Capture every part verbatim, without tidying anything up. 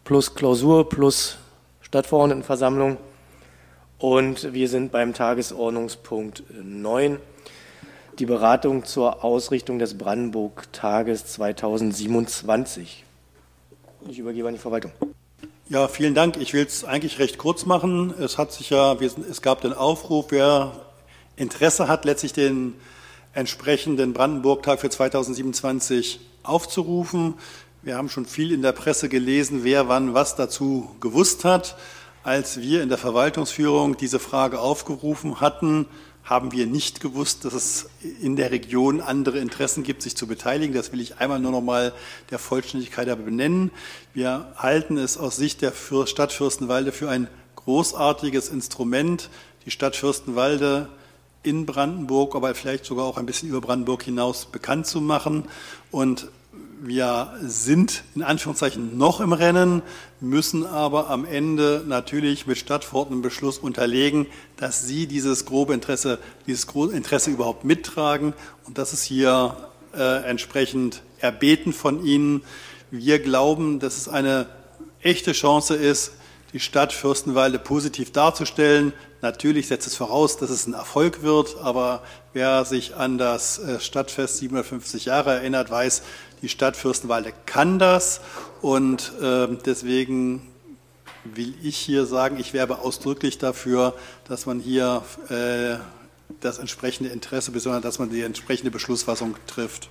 plus Klausur plus Stadtverordnetenversammlung. Und wir sind beim Tagesordnungspunkt neun, die Beratung zur Ausrichtung des Brandenburg-Tages zweitausendsiebenundzwanzig. Ich übergebe an die Verwaltung. Ja, vielen Dank. Ich will es eigentlich recht kurz machen. Es hat sich ja, es gab den Aufruf, wer Interesse hat, letztlich den entsprechenden Brandenburg-Tag für zweitausendsiebenundzwanzig aufzurufen. Wir haben schon viel in der Presse gelesen, wer wann was dazu gewusst hat. Als wir in der Verwaltungsführung diese Frage aufgerufen hatten, haben wir nicht gewusst, dass es in der Region andere Interessen gibt, sich zu beteiligen. Das will ich einmal nur noch mal der Vollständigkeit halber benennen. Wir halten es aus Sicht der Stadt Fürstenwalde für ein großartiges Instrument, die Stadt Fürstenwalde in Brandenburg, aber vielleicht sogar auch ein bisschen über Brandenburg hinaus bekannt zu machen. Und wir sind in Anführungszeichen noch im Rennen, müssen aber am Ende natürlich mit Stadtverordnetenbeschluss unterlegen, dass Sie dieses grobe Interesse, dieses große Interesse überhaupt mittragen. Und das ist hier äh, entsprechend erbeten von Ihnen. Wir glauben, dass es eine echte Chance ist, die Stadt Fürstenwalde positiv darzustellen. Natürlich setzt es voraus, dass es ein Erfolg wird, aber wer sich an das Stadtfest siebenhundertfünfzig Jahre erinnert, weiß, die Stadt Fürstenwalde kann das, und äh, deswegen will ich hier sagen, ich werbe ausdrücklich dafür, dass man hier äh, das entsprechende Interesse, besonders dass man die entsprechende Beschlussfassung trifft.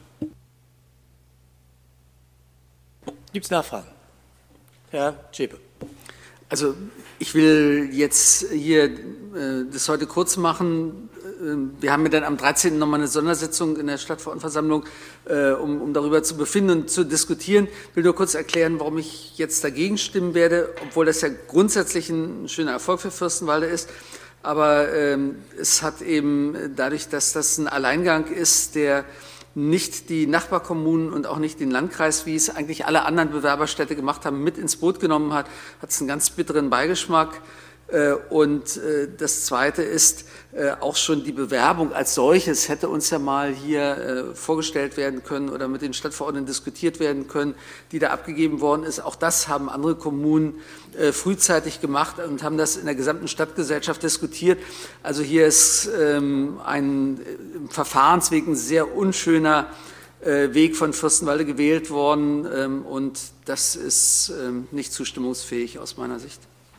Gibt es Nachfragen? Herr Zschäpe. Also ich will jetzt hier äh, das heute kurz machen. Wir haben ja dann am dreizehnten nochmal eine Sondersitzung in der Stadtverordnetenversammlung, äh, um, um darüber zu befinden und zu diskutieren. Ich will nur kurz erklären, warum ich jetzt dagegen stimmen werde, obwohl das ja grundsätzlich ein schöner Erfolg für Fürstenwalde ist. Aber ähm, es hat eben dadurch, dass das ein Alleingang ist, der nicht die Nachbarkommunen und auch nicht den Landkreis, wie es eigentlich alle anderen Bewerberstädte gemacht haben, mit ins Boot genommen hat, hat es einen ganz bitteren Beigeschmack. Und das Zweite ist, auch schon die Bewerbung als solches hätte uns ja mal hier vorgestellt werden können oder mit den Stadtverordneten diskutiert werden können, die da abgegeben worden ist. Auch das haben andere Kommunen frühzeitig gemacht und haben das in der gesamten Stadtgesellschaft diskutiert. Also hier ist ein Verfahrensweg, ein sehr unschöner Weg von Fürstenwalde gewählt worden, und das ist nicht zustimmungsfähig aus meiner Sicht.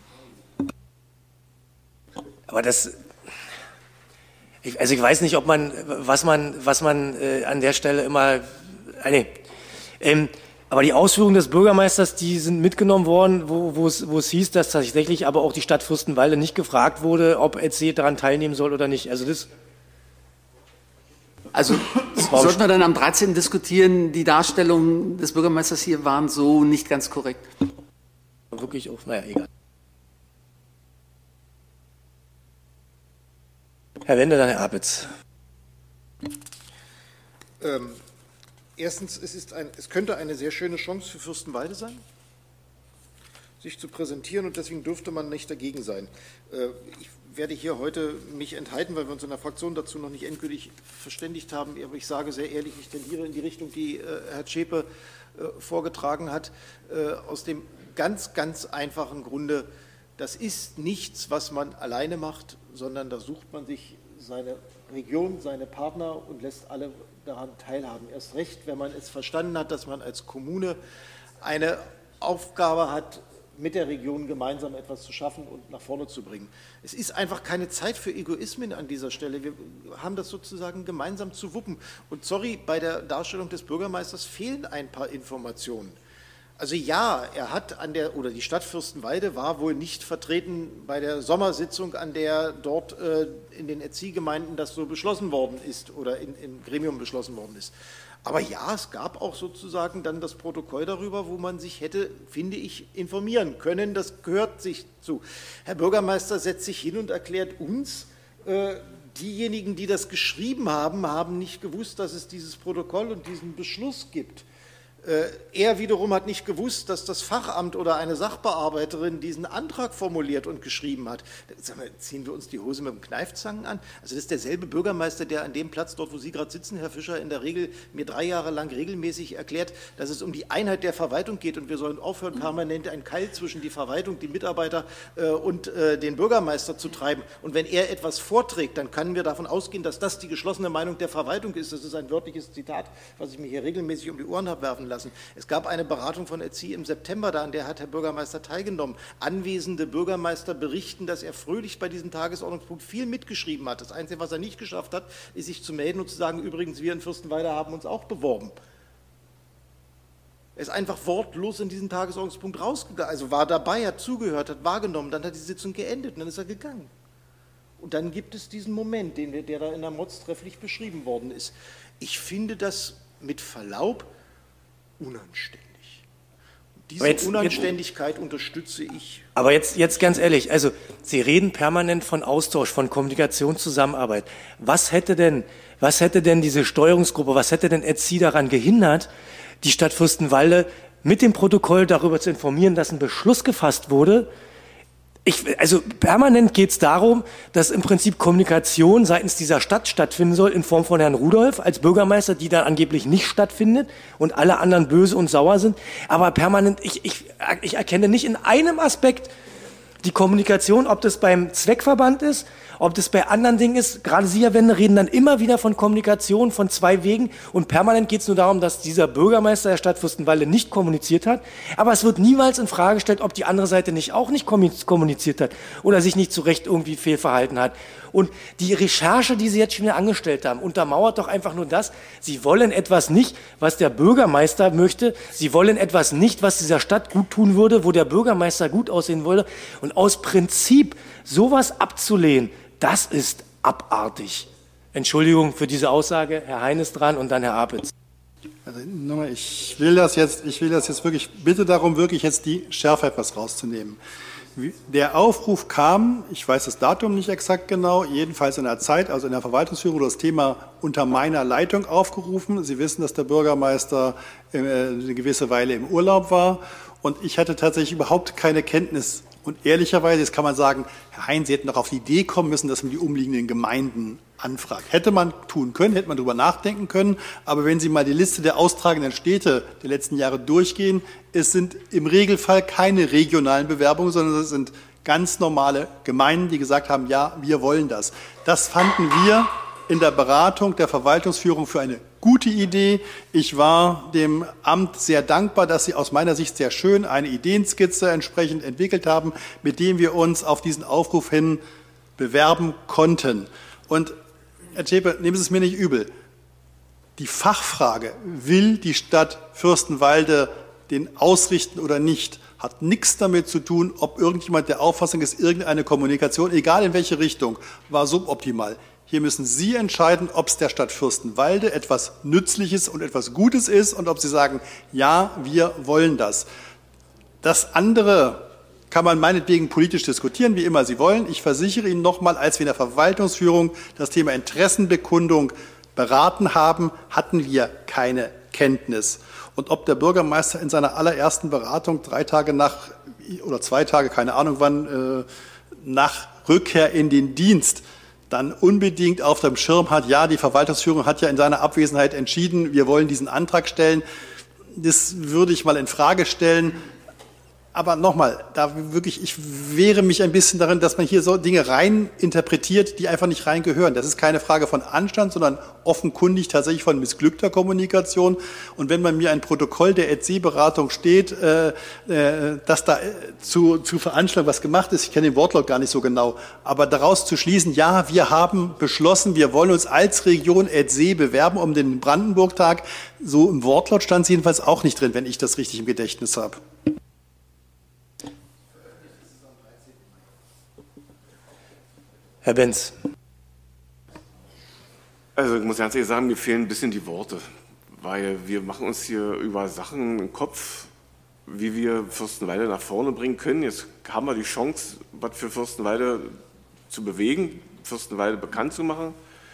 Aber das, ich, also ich weiß nicht, ob man, was man, was man äh, an der Stelle immer, äh, nee, ähm, aber die Ausführungen des Bürgermeisters, die sind mitgenommen worden, wo, wo es, wo es hieß, dass tatsächlich aber auch die Stadt Fürstenwalde nicht gefragt wurde, ob L C daran teilnehmen soll oder nicht. Also das. Also sollten wir dann am dreizehnten diskutieren, die Darstellungen des Bürgermeisters hier waren so nicht ganz korrekt. Wirklich auch, naja, egal. Herr Wende, dann Herr Apitz. Ähm, erstens, es, ist ein, es könnte eine sehr schöne Chance für Fürstenwalde sein, sich zu präsentieren, und deswegen dürfte man nicht dagegen sein. Äh, ich werde hier heute mich enthalten, weil wir uns in der Fraktion dazu noch nicht endgültig verständigt haben, aber ich sage sehr ehrlich, ich tendiere in die Richtung, die äh, Herr Zschäpe äh, vorgetragen hat, äh, aus dem ganz, ganz einfachen Grunde: Das ist nichts, was man alleine macht, sondern da sucht man sich seine Region, seine Partner und lässt alle daran teilhaben. Erst recht, wenn man es verstanden hat, dass man als Kommune eine Aufgabe hat, mit der Region gemeinsam etwas zu schaffen und nach vorne zu bringen. Es ist einfach keine Zeit für Egoismen an dieser Stelle. Wir haben das sozusagen gemeinsam zu wuppen. Und sorry, bei der Darstellung des Bürgermeisters fehlen ein paar Informationen. Also ja, er hat an der, oder die Stadt Fürstenwalde war wohl nicht vertreten bei der Sommersitzung, an der dort äh, in den Erziehgemeinden das so beschlossen worden ist oder in, im Gremium beschlossen worden ist. Aber ja, es gab auch sozusagen dann das Protokoll darüber, wo man sich hätte, finde ich, informieren können. Das gehört sich zu. Herr Bürgermeister setzt sich hin und erklärt uns, äh, diejenigen, die das geschrieben haben, haben nicht gewusst, dass es dieses Protokoll und diesen Beschluss gibt. Er wiederum hat nicht gewusst, dass das Fachamt oder eine Sachbearbeiterin diesen Antrag formuliert und geschrieben hat. Sag mal, ziehen wir uns die Hose mit dem Kneifzangen an? Also das ist derselbe Bürgermeister, der an dem Platz, dort wo Sie gerade sitzen, Herr Fischer, in der Regel mir drei Jahre lang regelmäßig erklärt, dass es um die Einheit der Verwaltung geht und wir sollen aufhören, permanent einen Keil zwischen die Verwaltung, die Mitarbeiter äh, und äh, den Bürgermeister zu treiben. Und wenn er etwas vorträgt, dann können wir davon ausgehen, dass das die geschlossene Meinung der Verwaltung ist. Das ist ein wörtliches Zitat, was ich mir hier regelmäßig um die Ohren habe werfen lassen. Es gab eine Beratung von Erzie im September, da an der hat Herr Bürgermeister teilgenommen. Anwesende Bürgermeister berichten, dass er fröhlich bei diesem Tagesordnungspunkt viel mitgeschrieben hat. Das Einzige, was er nicht geschafft hat, ist, sich zu melden und zu sagen, übrigens, wir in Fürstenwalde haben uns auch beworben. Er ist einfach wortlos in diesen Tagesordnungspunkt rausgegangen, also war dabei, hat zugehört, hat wahrgenommen, dann hat die Sitzung geendet und dann ist er gegangen. Und dann gibt es diesen Moment, den wir, der da in der Mods trefflich beschrieben worden ist. Ich finde das mit Verlaub unanständig. Und diese jetzt, Unanständigkeit jetzt, unterstütze ich. Aber jetzt, jetzt ganz ehrlich, also Sie reden permanent von Austausch, von Kommunikation, Zusammenarbeit. Was hätte denn, was hätte denn diese Steuerungsgruppe, was hätte denn Erzie daran gehindert, die Stadt Fürstenwalde mit dem Protokoll darüber zu informieren, dass ein Beschluss gefasst wurde? Ich, also permanent geht es darum, dass im Prinzip Kommunikation seitens dieser Stadt stattfinden soll in Form von Herrn Rudolph als Bürgermeister, die dann angeblich nicht stattfindet und alle anderen böse und sauer sind. Aber permanent, ich, ich, ich erkenne nicht in einem Aspekt die Kommunikation, ob das beim Zweckverband ist, ob das bei anderen Dingen ist. Gerade Sie, Herr Wende, reden dann immer wieder von Kommunikation, von zwei Wegen und permanent geht es nur darum, dass dieser Bürgermeister der Stadt Fürstenwalde nicht kommuniziert hat. Aber es wird niemals in Frage gestellt, ob die andere Seite nicht auch nicht kommuniziert hat oder sich nicht zu Recht irgendwie fehlverhalten hat. Und die Recherche, die Sie jetzt schon wieder angestellt haben, untermauert doch einfach nur das, Sie wollen etwas nicht, was der Bürgermeister möchte. Sie wollen etwas nicht, was dieser Stadt gut tun würde, wo der Bürgermeister gut aussehen würde. Und aus Prinzip sowas abzulehnen, das ist abartig. Entschuldigung für diese Aussage, Herr Heines dran und dann Herr Apitz. Also nochmal, ich will das jetzt, ich will das jetzt wirklich, bitte darum, wirklich jetzt die Schärfe etwas rauszunehmen. Der Aufruf kam, ich weiß das Datum nicht exakt genau, jedenfalls in der Zeit, also in der Verwaltungsführung, das Thema unter meiner Leitung aufgerufen. Sie wissen, dass der Bürgermeister eine gewisse Weile im Urlaub war und ich hatte tatsächlich überhaupt keine Kenntnis. Und ehrlicherweise, jetzt kann man sagen, Herr Hein, Sie hätten doch auf die Idee kommen müssen, dass man die umliegenden Gemeinden anfragt. Hätte man tun können, hätte man darüber nachdenken können. Aber wenn Sie mal die Liste der austragenden Städte der letzten Jahre durchgehen, es sind im Regelfall keine regionalen Bewerbungen, sondern es sind ganz normale Gemeinden, die gesagt haben, ja, wir wollen das. Das fanden wir in der Beratung der Verwaltungsführung für eine gute Idee. Ich war dem Amt sehr dankbar, dass Sie aus meiner Sicht sehr schön eine Ideenskizze entsprechend entwickelt haben, mit dem wir uns auf diesen Aufruf hin bewerben konnten. Und Herr Zschäpe, nehmen Sie es mir nicht übel. Die Fachfrage, will die Stadt Fürstenwalde den ausrichten oder nicht, hat nichts damit zu tun, ob irgendjemand der Auffassung ist, irgendeine Kommunikation, egal in welche Richtung, war suboptimal. Hier müssen Sie entscheiden, ob es der Stadt Fürstenwalde etwas Nützliches und etwas Gutes ist und ob Sie sagen, ja, wir wollen das. Das andere kann man meinetwegen politisch diskutieren, wie immer Sie wollen. Ich versichere Ihnen nochmal, als wir in der Verwaltungsführung das Thema Interessenbekundung beraten haben, hatten wir keine Kenntnis. Und ob der Bürgermeister in seiner allerersten Beratung drei Tage nach, oder zwei Tage, keine Ahnung wann, nach Rückkehr in den Dienst dann unbedingt auf dem Schirm hat, ja, die Verwaltungsführung hat ja in seiner Abwesenheit entschieden, wir wollen diesen Antrag stellen. Das würde ich mal in Frage stellen. Aber nochmal, da wirklich, ich wehre mich ein bisschen darin, dass man hier so Dinge rein interpretiert, die einfach nicht reingehören. Das ist keine Frage von Anstand, sondern offenkundig tatsächlich von missglückter Kommunikation. Und wenn man mir ein Protokoll der E Z-Beratung steht, äh, äh, dass da zu, zu Veranstaltungen was gemacht ist, ich kenne den Wortlaut gar nicht so genau, aber daraus zu schließen, ja, wir haben beschlossen, wir wollen uns als Region E Z bewerben um den Brandenburg-Tag, so im Wortlaut stand es jedenfalls auch nicht drin, wenn ich das richtig im Gedächtnis habe. Herr Benz. Also ich muss ganz ehrlich sagen, mir fehlen ein bisschen die Worte, weil wir machen uns hier über Sachen im Kopf, wie wir Fürstenwalde nach vorne bringen können. Jetzt haben wir die Chance, was für Fürstenwalde zu bewegen, Fürstenwalde bekannt zu machen.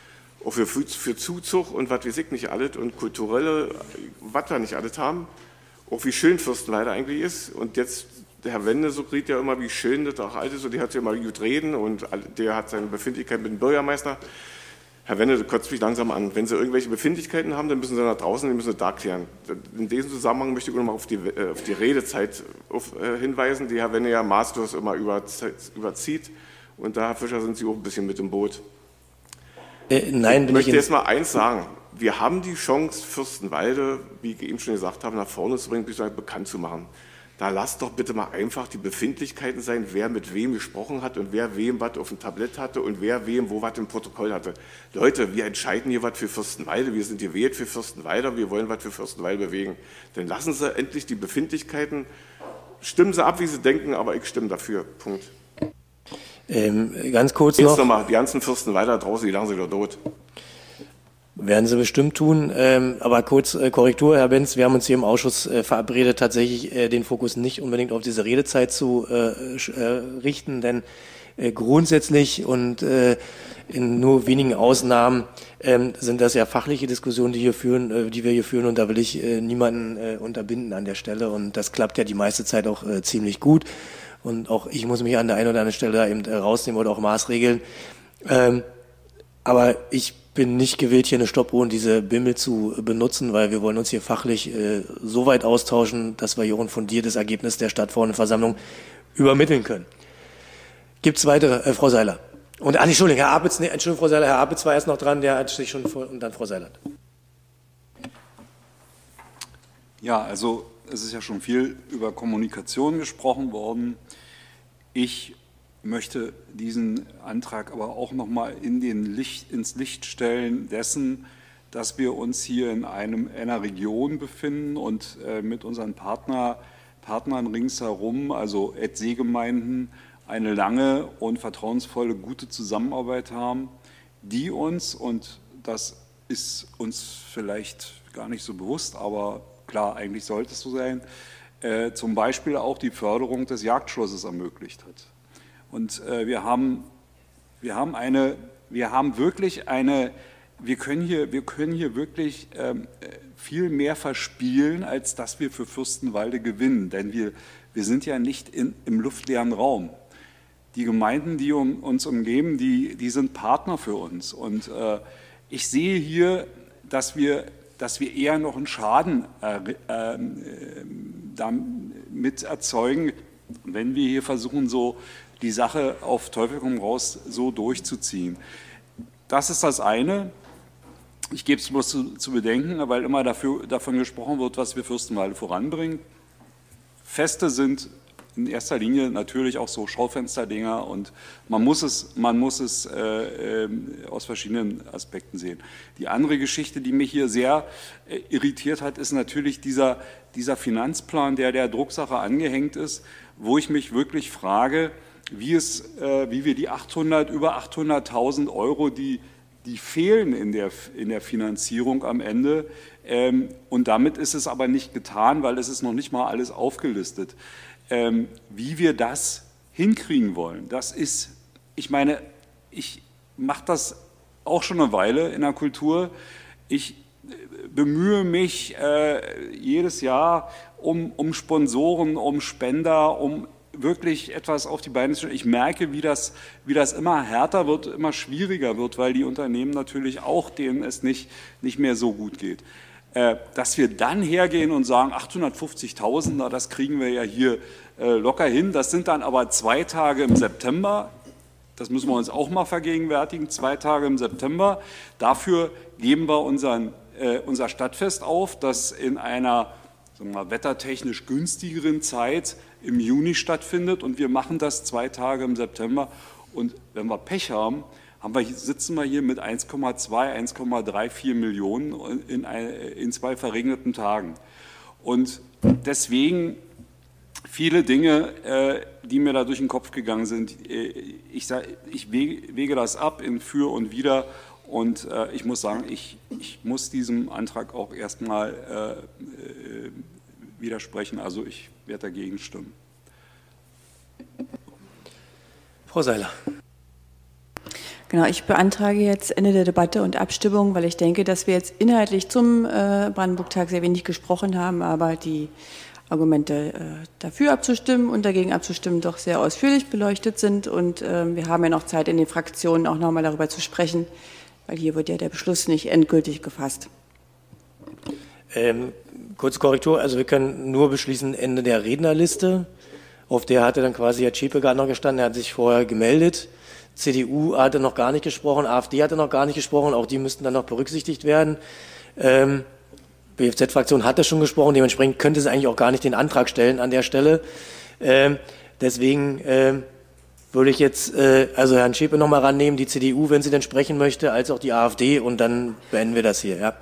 auch für, für Zuzug und was weiß ich nicht alles und kulturelle, was wir nicht alles haben, auch wie schön Fürstenwalde eigentlich ist. Und jetzt, der Herr Wende so redet ja immer, wie schön das auch alles ist und der hat ja immer gut reden und der hat seine Befindlichkeit mit dem Bürgermeister. Herr Wende, das kotzt mich langsam an. Wenn Sie irgendwelche Befindlichkeiten haben, dann müssen Sie nach draußen, die müssen Sie da klären. In diesem Zusammenhang möchte ich noch mal auf die, auf die Redezeit auf, äh, hinweisen, die Herr Wende ja maßlos immer überzieht. Und da, Herr Fischer, sind Sie auch ein bisschen mit im Boot. Äh, nein, ich bin möchte ich jetzt mal eins sagen. Wir haben die Chance, Fürstenwalde, wie ich eben schon gesagt habe, nach vorne zu bringen, bekannt zu machen. Da lasst doch bitte mal einfach die Befindlichkeiten sein, wer mit wem gesprochen hat und wer wem was auf dem Tablett hatte und wer wem wo was im Protokoll hatte. Leute, wir entscheiden hier was für Fürstenwalde, wir sind gewählt für Fürstenwalde, wir wollen was für Fürstenwalde bewegen. Dann lassen Sie endlich die Befindlichkeiten, stimmen Sie ab, wie Sie denken, aber ich stimme dafür. Punkt. Ähm, ganz kurz Jetzt noch. noch mal, die ganzen Fürstenwalder draußen, die lagen sie wieder tot. Werden sie bestimmt tun. Ähm, aber kurz äh, Korrektur, Herr Benz, wir haben uns hier im Ausschuss äh, verabredet, tatsächlich äh, den Fokus nicht unbedingt auf diese Redezeit zu äh, äh, richten, denn äh, grundsätzlich und äh, in nur wenigen Ausnahmen ähm, sind das ja fachliche Diskussionen, die hier führen, äh, die wir hier führen, und da will ich äh, niemanden äh, unterbinden an der Stelle, und das klappt ja die meiste Zeit auch äh, ziemlich gut, und auch ich muss mich an der einen oder anderen Stelle da eben äh, rausnehmen oder auch maßregeln. Ähm, aber ich bin nicht gewillt, hier eine Stoppuhr und diese Bimmel zu benutzen, weil wir wollen uns hier fachlich äh, so weit austauschen, dass wir hier ein fundiertes Ergebnis der Stadtverordnetenversammlung übermitteln können. Gibt es weitere? Äh, Frau Seiler. Und, ah, Entschuldigung, Herr Apitz, nee, Entschuldigung, Frau Seiler, Herr Apitz war erst noch dran, der hat sich schon vor, und dann Frau Seilert. Ja, also es ist ja schon viel über Kommunikation gesprochen worden. Ich möchte diesen Antrag aber auch noch mal in den Licht, ins Licht stellen dessen, dass wir uns hier in einem, einer Region befinden und äh, mit unseren Partner, Partnern ringsherum, also Seegemeinden, eine lange und vertrauensvolle, gute Zusammenarbeit haben, die uns, und das ist uns vielleicht gar nicht so bewusst, aber klar, eigentlich sollte es so sein, äh, zum Beispiel auch die Förderung des Jagdschlosses ermöglicht hat. Und äh, wir haben, wir haben eine, wir haben wirklich eine, wir können hier, wir können hier wirklich ähm, viel mehr verspielen, als dass wir für Fürstenwalde gewinnen. Denn wir, wir sind ja nicht in, im luftleeren Raum. Die Gemeinden, die um, uns umgeben, die, die sind Partner für uns. Und äh, ich sehe hier, dass wir, dass wir eher noch einen Schaden äh, äh, damit erzeugen, wenn wir hier versuchen, so die Sache auf Teufel komm raus so durchzuziehen. Das ist das eine. Ich gebe es bloß zu, zu bedenken, weil immer dafür, davon gesprochen wird, was wir Fürstenwalde voranbringen. Feste sind in erster Linie natürlich auch so Schaufensterdinger, und man muss es, man muss es äh, äh, aus verschiedenen Aspekten sehen. Die andere Geschichte, die mich hier sehr äh, irritiert hat, ist natürlich dieser, dieser Finanzplan, der der Drucksache angehängt ist, wo ich mich wirklich frage, wie, es, äh, wie wir die achthundert, über achthunderttausend Euro, die, die fehlen in der, in der Finanzierung am Ende, ähm, und damit ist es aber nicht getan, weil es ist noch nicht mal alles aufgelistet, ähm, wie wir das hinkriegen wollen. Das ist, ich meine, ich mache das auch schon eine Weile in der Kultur. Ich bemühe mich äh, jedes Jahr um, um Sponsoren, um Spender, um wirklich etwas auf die Beine zu stellen. Ich merke, wie das, wie das immer härter wird, immer schwieriger wird, weil die Unternehmen natürlich auch, denen es nicht, nicht mehr so gut geht. Äh, dass wir dann hergehen und sagen, achthundertfünfzigtausend, na, das kriegen wir ja hier äh, locker hin. Das sind dann aber zwei Tage im September. Das müssen wir uns auch mal vergegenwärtigen. Zwei Tage im September. Dafür geben wir unseren, äh, unser Stadtfest auf, das in einer, sagen wir mal, wettertechnisch günstigeren Zeit im Juni stattfindet, und wir machen das zwei Tage im September, und wenn wir Pech haben, haben wir, sitzen wir hier mit eins Komma zwei, eins Komma vierunddreißig Millionen in, in zwei verregneten Tagen. Und deswegen viele Dinge, äh, die mir da durch den Kopf gegangen sind, äh, ich, sag, ich wege, wege das ab in Für und Wider, und äh, ich muss sagen, ich, ich muss diesem Antrag auch erstmal äh, äh, widersprechen, also ich werde dagegen stimmen. Frau Seiler. Genau, ich beantrage jetzt Ende der Debatte und Abstimmung, weil ich denke, dass wir jetzt inhaltlich zum äh, Brandenburg-Tag sehr wenig gesprochen haben, aber die Argumente äh, dafür abzustimmen und dagegen abzustimmen doch sehr ausführlich beleuchtet sind. Und äh, wir haben ja noch Zeit in den Fraktionen auch nochmal darüber zu sprechen, weil hier wird ja der Beschluss nicht endgültig gefasst. Ähm, kurze Korrektur, also wir können nur beschließen Ende der Rednerliste. Auf der hatte dann quasi Herr Zschäpe gerade noch gestanden, er hat sich vorher gemeldet. C D U hatte noch gar nicht gesprochen, AfD hatte noch gar nicht gesprochen, auch die müssten dann noch berücksichtigt werden. Ähm, B F Z-Fraktion hatte schon gesprochen, dementsprechend könnte sie eigentlich auch gar nicht den Antrag stellen an der Stelle. Ähm, deswegen ähm, würde ich jetzt äh, also Herrn Zschäpe noch mal rannehmen, die C D U, wenn sie denn sprechen möchte, als auch die AfD, und dann beenden wir das hier. Ja.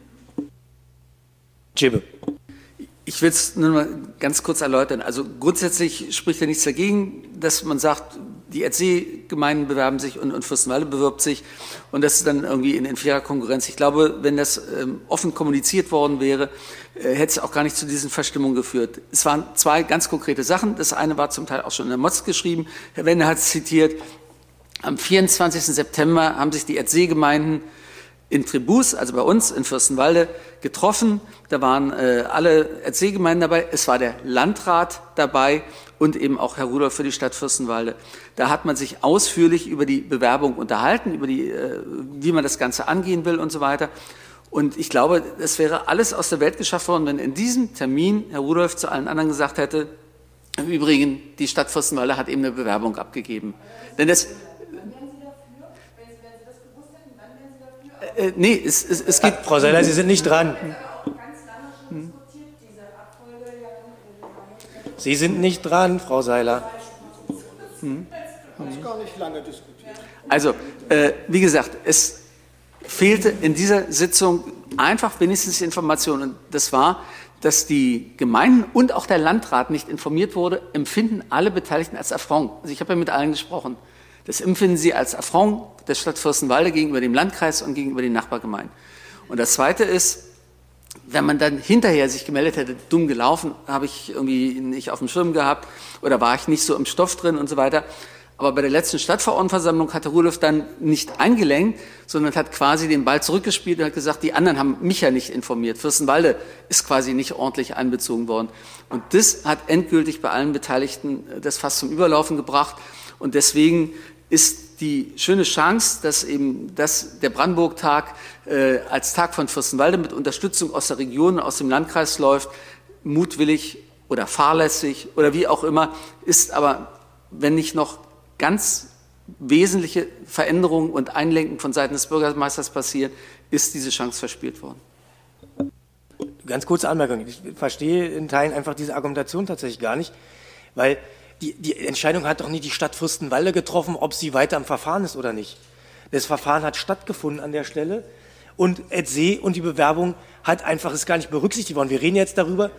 Zschäpe. Ich will es nur mal ganz kurz erläutern. Also grundsätzlich spricht ja nichts dagegen, dass man sagt, die R C-Gemeinden bewerben sich und, und Fürstenwalde bewirbt sich, und das ist dann irgendwie in, in fairer Konkurrenz. Ich glaube, wenn das ähm, offen kommuniziert worden wäre, äh, hätte es auch gar nicht zu diesen Verstimmungen geführt. Es waren zwei ganz konkrete Sachen. Das eine war zum Teil auch schon in der M O Z geschrieben. Herr Wende hat es zitiert. Am vierundzwanzigsten September haben sich die R C-Gemeinden in Tribus, also bei uns in Fürstenwalde, getroffen. Da waren äh, alle R C-Gemeinden dabei. Es war der Landrat dabei und eben auch Herr Rudolph für die Stadt Fürstenwalde. Da hat man sich ausführlich über die Bewerbung unterhalten, über die, äh, wie man das Ganze angehen will und so weiter. Und ich glaube, es wäre alles aus der Welt geschafft worden, wenn in diesem Termin Herr Rudolph zu allen anderen gesagt hätte, im Übrigen, die Stadt Fürstenwalde hat eben eine Bewerbung abgegeben. Denn das... Äh, nee, es, es, es geht... Frau Seiler, Sie sind nicht dran. Sie sind nicht dran, Frau Seiler. Hm. Das gar nicht lange diskutiert. Also, äh, wie gesagt, es fehlte in dieser Sitzung einfach wenigstens die Information. Und das war, dass die Gemeinden und auch der Landrat nicht informiert wurde, empfinden alle Beteiligten als Affront. Also ich habe ja mit allen gesprochen. Das empfinden sie als Affront der Stadt Fürstenwalde gegenüber dem Landkreis und gegenüber den Nachbargemeinden. Und das Zweite ist, wenn man dann hinterher sich gemeldet hätte, dumm gelaufen, habe ich irgendwie nicht auf dem Schirm gehabt oder war ich nicht so im Stoff drin und so weiter. Aber bei der letzten Stadtverordnetenversammlung hat Herr Rudolph dann nicht eingelenkt, sondern hat quasi den Ball zurückgespielt und hat gesagt, die anderen haben mich ja nicht informiert. Fürstenwalde ist quasi nicht ordentlich einbezogen worden. Und das hat endgültig bei allen Beteiligten das Fass zum Überlaufen gebracht. Und deswegen ist die schöne Chance, dass eben das, der Brandenburg-Tag äh, als Tag von Fürstenwalde mit Unterstützung aus der Region, aus dem Landkreis läuft, mutwillig oder fahrlässig oder wie auch immer, ist aber, wenn nicht noch ganz wesentliche Veränderungen und Einlenken von Seiten des Bürgermeisters passieren, ist diese Chance verspielt worden. Ganz kurze Anmerkung. Ich verstehe in Teilen einfach diese Argumentation tatsächlich gar nicht, weil Die, die Entscheidung hat doch nicht die Stadt Fürstenwalde getroffen, ob sie weiter im Verfahren ist oder nicht. Das Verfahren hat stattgefunden an der Stelle und R C und die Bewerbung hat einfach, ist gar nicht berücksichtigt worden. Wir reden jetzt darüber.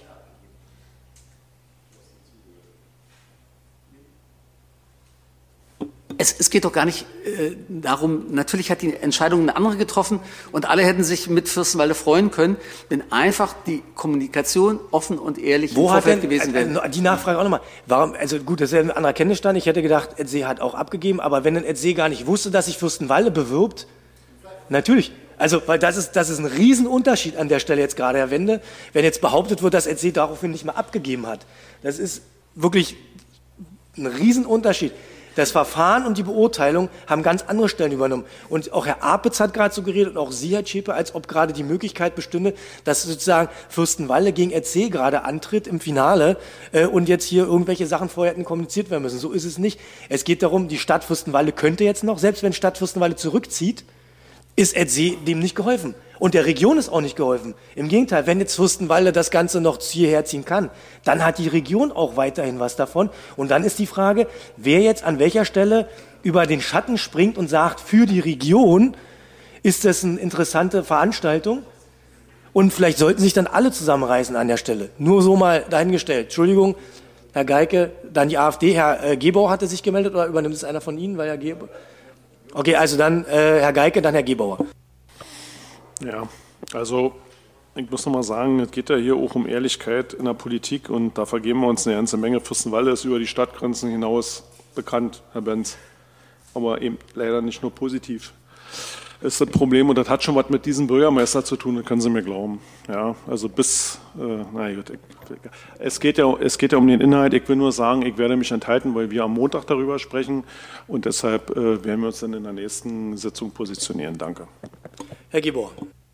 Es, es geht doch gar nicht äh, darum, natürlich hat die Entscheidung eine andere getroffen und alle hätten sich mit Fürstenwalde freuen können, wenn einfach die Kommunikation offen und ehrlich Wo im hat Vorfeld denn, gewesen wäre. äh, die Nachfrage auch nochmal. Warum, also gut, das ist ja ein anderer Kenntnisstand. Ich hätte gedacht, R C hat auch abgegeben, aber wenn ein R C gar nicht wusste, dass sich Fürstenwalde bewirbt, natürlich. Also, weil das ist, das ist ein Riesenunterschied an der Stelle jetzt gerade, Herr Wende, wenn jetzt behauptet wird, dass R C daraufhin nicht mehr abgegeben hat. Das ist wirklich ein Riesenunterschied. Das Verfahren und die Beurteilung haben ganz andere Stellen übernommen. Und auch Herr Apitz hat gerade so geredet und auch Sie, Herr Zschäpe, als ob gerade die Möglichkeit bestünde, dass sozusagen Fürstenwalde gegen R C gerade antritt im Finale äh, und jetzt hier irgendwelche Sachen vorher hätten kommuniziert werden müssen. So ist es nicht. Es geht darum, die Stadt Fürstenwalde könnte jetzt noch, selbst wenn Stadt Fürstenwalde zurückzieht, ist R C dem nicht geholfen. Und der Region ist auch nicht geholfen. Im Gegenteil, wenn jetzt Fürstenwalde das Ganze noch hierher ziehen kann, dann hat die Region auch weiterhin was davon. Und dann ist die Frage, wer jetzt an welcher Stelle über den Schatten springt und sagt, für die Region ist das eine interessante Veranstaltung. Und vielleicht sollten sich dann alle zusammenreißen an der Stelle. Nur so mal dahingestellt. Entschuldigung, Herr Geike, dann die AfD. Herr äh, Gebauer hatte sich gemeldet oder übernimmt es einer von Ihnen? Weil Herr Gebauer... Okay, also dann äh, Herr Geike, dann Herr Gebauer. Ja, also ich muss noch mal sagen, es geht ja hier auch um Ehrlichkeit in der Politik und da vergeben wir uns eine ganze Menge. Fürstenwalde ist über die Stadtgrenzen hinaus bekannt, Herr Benz. aber eben leider nicht nur positiv. Das ist das Problem und das hat schon was mit diesem Bürgermeister zu tun, das können Sie mir glauben. Ja, also bis, äh, na gut, ich, es geht ja, es geht ja um den Inhalt. Ich will nur sagen, ich werde mich enthalten, weil wir am Montag darüber sprechen und deshalb äh, werden wir uns dann in der nächsten Sitzung positionieren. Danke. Herr Gebauer.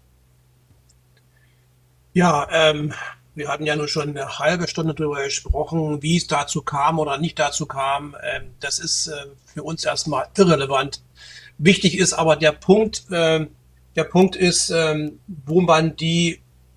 Ja, ähm, wir hatten ja nur schon eine halbe Stunde darüber gesprochen, wie es dazu kam oder nicht dazu kam. Ähm, das ist äh, für uns erstmal irrelevant. Wichtig ist aber der Punkt, äh, der Punkt ist, äh, wo man die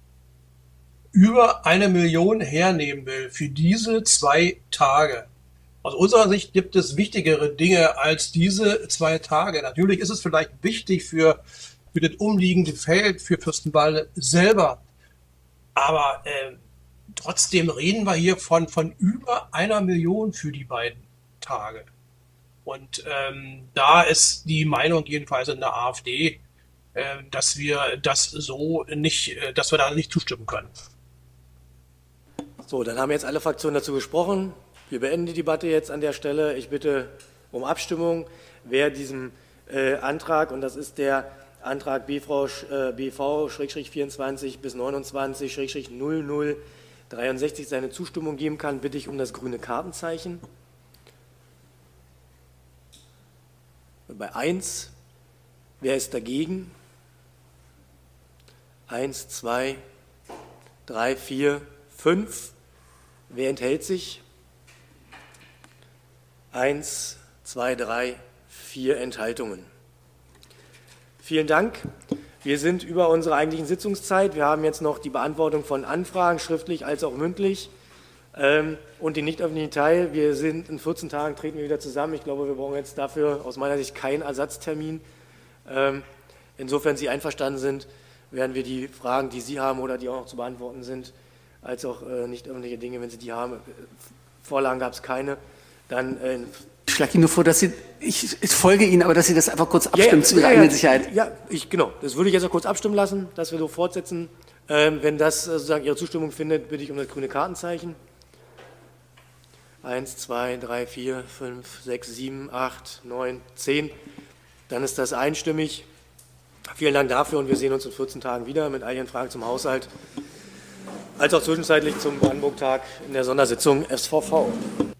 über eine Million hernehmen will für diese zwei Tage. Aus unserer Sicht gibt es wichtigere Dinge als diese zwei Tage. Natürlich ist es vielleicht wichtig für, für das umliegende Feld, für Fürstenwalde selber. Aber äh, trotzdem reden wir hier von, von über einer Million für die beiden Tage. Und ähm, da ist die Meinung jedenfalls in der AfD, äh, dass wir das so nicht, äh, dass wir da nicht zustimmen können. So, dann haben jetzt alle Fraktionen dazu gesprochen. Wir beenden die Debatte jetzt an der Stelle. Ich bitte um Abstimmung, wer diesem äh, Antrag, und das ist der Antrag B V vierundzwanzig bis neunundzwanzig null null dreiundsechzig seine Zustimmung geben kann, bitte ich um das grüne Kartenzeichen. Bei eins, wer ist dagegen? eins, zwei, drei, vier, fünf. Wer enthält sich? eins, zwei, drei, vier Enthaltungen. Vielen Dank. Wir sind über unsere eigentlichen Sitzungszeit. Wir haben jetzt noch die Beantwortung von Anfragen, schriftlich als auch mündlich, ähm, und den nicht öffentlichen Teil. Wir sind in vierzehn Tagen, treten wir wieder zusammen. Ich glaube, wir brauchen jetzt dafür aus meiner Sicht keinen Ersatztermin. Ähm, insofern Sie einverstanden sind, werden wir die Fragen, die Sie haben oder die auch noch zu beantworten sind, als auch äh, nicht öffentliche Dinge, wenn Sie die haben, Vorlagen gab es keine, dann äh, ich schlage Ihnen nur vor, dass Sie, ich, ich folge Ihnen, aber dass Sie das einfach kurz abstimmen ja, zu Ihrer ja, eigenen ja, Sicherheit. Ja, ich, genau. Das würde ich jetzt auch kurz abstimmen lassen, dass wir so fortsetzen. Ähm, wenn das sozusagen Ihre Zustimmung findet, bitte ich um das grüne Kartenzeichen. Eins, zwei, drei, vier, fünf, sechs, sieben, acht, neun, zehn. Dann ist das einstimmig. Vielen Dank dafür und wir sehen uns in vierzehn Tagen wieder mit all Ihren Fragen zum Haushalt, als auch zwischenzeitlich zum Brandenburg-Tag in der Sondersitzung S V V.